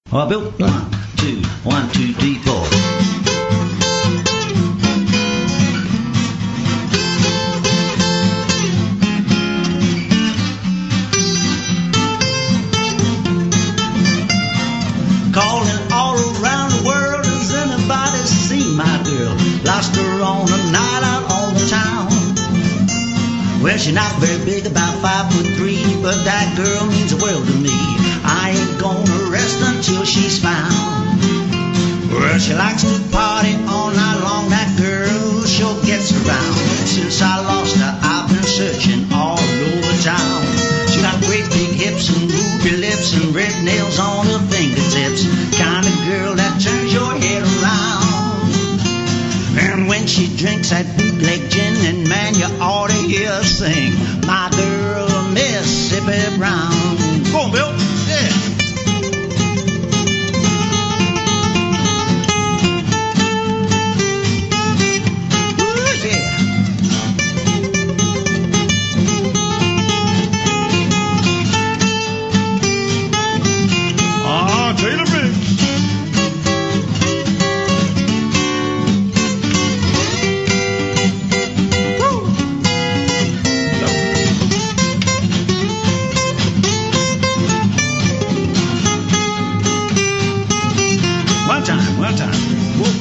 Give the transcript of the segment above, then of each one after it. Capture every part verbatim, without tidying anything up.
Oh, Bill. One, two, one, two, three, four. Calling all around the world, has anybody seen my girl? Lost her on a night out on the town. Well, she's not very big, about five foot three, but that girl means the world to me. I ain't gonna rest until she's found. Well, she likes to party all night long, that girl sure gets around. Since I lost her, I've been searching all over town. She got great big hips and ruby lips and red nails on her fingertips. Kind of girl that turns your head around. And when she drinks that bootleg gin, and man, you ought to hear her sing. My girl, Mississippi Brown. Go on, Bill. Yeah. Ooh, yeah. Ah, Taylor Briggs. One time, one time. Whoa.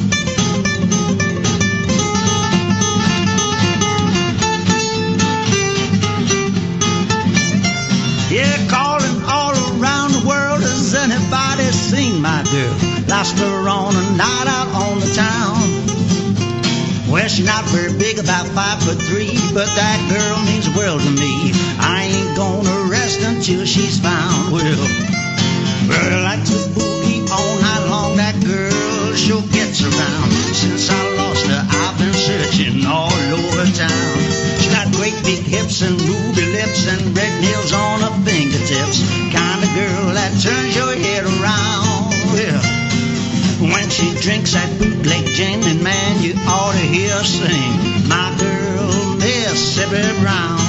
Yeah, calling all around the world, has anybody seen my girl? Lost her on a night out on the town. Well, she's not very big, about five foot three, but that girl means the world to me. I ain't gonna rest until she's found. Well, well, I like to boogie all night long, that girl sure gets around. Since I lost her, I've been searching all over town. She got great big hips and ruby lips and red nails on her fingertips. Kind of girl that turns your head around. Well, when she drinks that bootleg gin, and man, you ought to hear her sing. My girl, Mississippi Brown.